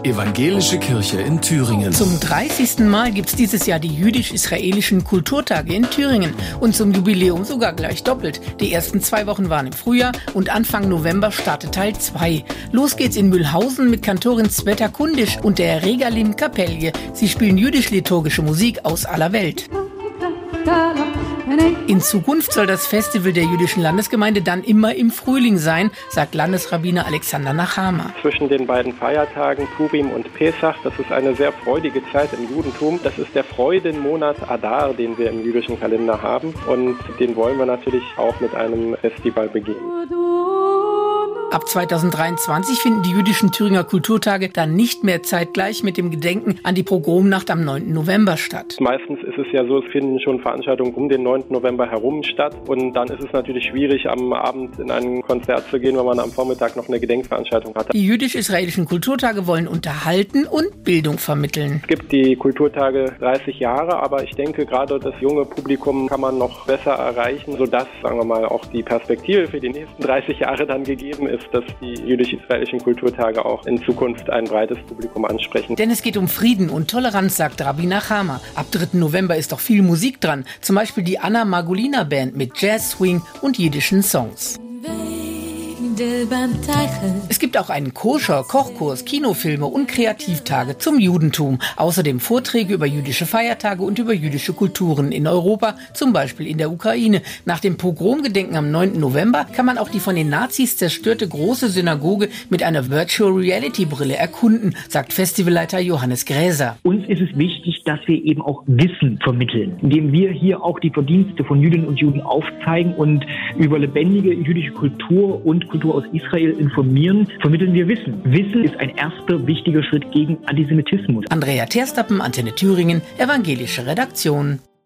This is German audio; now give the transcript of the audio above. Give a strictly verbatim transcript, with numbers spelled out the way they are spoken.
Evangelische Kirche in Thüringen. Zum dreißigsten Mal gibt es dieses Jahr die jüdisch-israelischen Kulturtage in Thüringen. Und zum Jubiläum sogar gleich doppelt. Die ersten zwei Wochen waren im Frühjahr und Anfang November startet Teil zwei. Los geht's in Mühlhausen mit Kantorin Sveta Kundisch und der Regalim Kapelje. Sie spielen jüdisch-liturgische Musik aus aller Welt. In Zukunft soll das Festival der jüdischen Landesgemeinde dann immer im Frühling sein, sagt Landesrabbiner Alexander Nachama. Zwischen den beiden Feiertagen Purim und Pesach, das ist eine sehr freudige Zeit im Judentum. Das ist der Freudenmonat Adar, den wir im jüdischen Kalender haben, und den wollen wir natürlich auch mit einem Festival begehen. Ab zweitausenddreiundzwanzig finden die jüdischen Thüringer Kulturtage dann nicht mehr zeitgleich mit dem Gedenken an die Pogromnacht am neunten November statt. Meistens ist es ja so, es finden schon Veranstaltungen um den neunten November herum statt, und dann ist es natürlich schwierig, am Abend in ein Konzert zu gehen, wenn man am Vormittag noch eine Gedenkveranstaltung hat. Die jüdisch-israelischen Kulturtage wollen unterhalten und Bildung vermitteln. Es gibt die Kulturtage dreißig Jahre, aber ich denke, gerade das junge Publikum kann man noch besser erreichen, sodass, sagen wir mal, auch die Perspektive für die nächsten dreißig Jahre dann gegeben ist, dass die jüdisch-israelischen Kulturtage auch in Zukunft ein breites Publikum ansprechen. Denn es geht um Frieden und Toleranz, sagt Rabbi Nachama. Ab dritten November ist doch viel Musik dran. Zum Beispiel die Anna Margolina Band mit Jazz, Swing und jiddischen Songs. Es gibt auch einen Koscher, Kochkurs, Kinofilme und Kreativtage zum Judentum. Außerdem Vorträge über jüdische Feiertage und über jüdische Kulturen in Europa, zum Beispiel in der Ukraine. Nach dem Pogromgedenken am neunten November kann man auch die von den Nazis zerstörte große Synagoge mit einer Virtual Reality Brille erkunden, sagt Festivalleiter Johannes Gräser. Uns ist es wichtig, dass wir eben auch Wissen vermitteln, indem wir hier auch die Verdienste von Jüdinnen und Juden aufzeigen und über lebendige jüdische Kultur und Kultur aus Israel informieren, vermitteln wir Wissen. Wissen ist ein erster wichtiger Schritt gegen Antisemitismus. Andrea Terstappen, Antenne Thüringen, evangelische Redaktion.